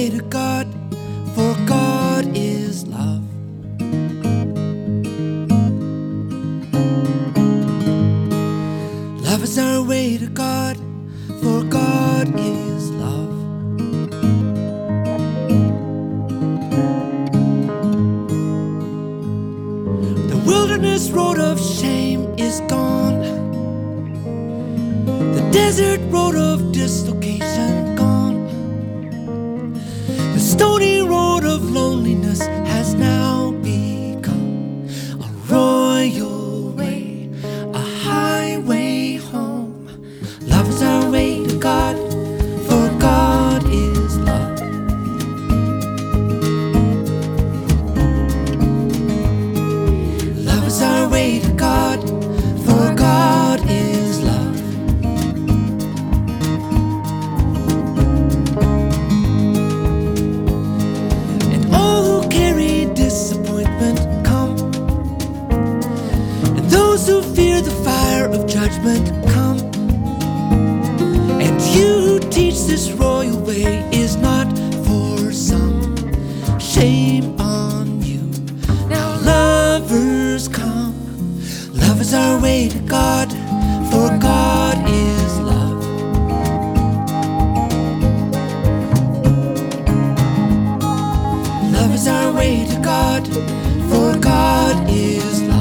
way to God, for God is love. Love is our way to God, for God is love. The wilderness road of shame is gone. The desert road of dislocation gone. The stony road of loneliness has now become a royal way, a highway home. Love is our way to God, for God is love. Love is our way to God, for God is love. Those who fear the fire of judgment come, and you who teach this royal way is not for some. Shame on you. Now lovers come. Love is our way to God, for God is love. Love is our way to God, for God is love.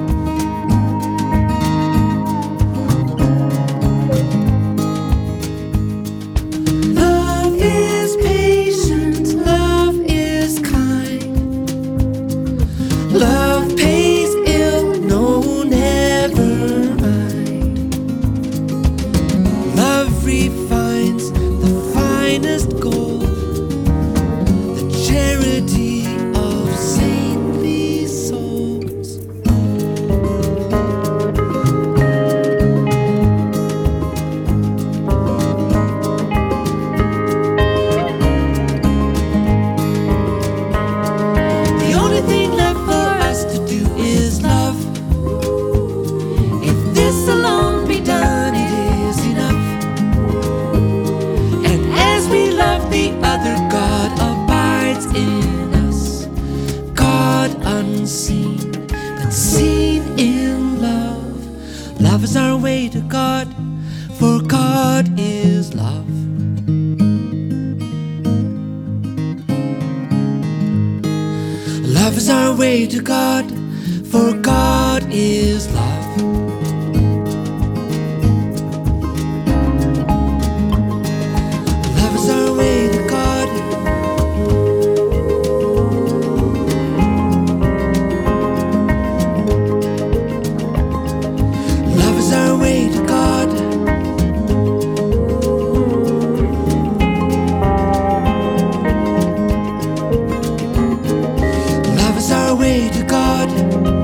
Love pays ill, no, never mind. Love refines the finest gold, the charity of saintly souls. The only thing left to do is love. If this alone be done, it is enough. And as we love the other, God abides in us. God unseen, but seen in love. Love is our way to God, for God is love. Love is our way to God, for God is love. Love is our way to God. Love is our way to God. Love is our way to God.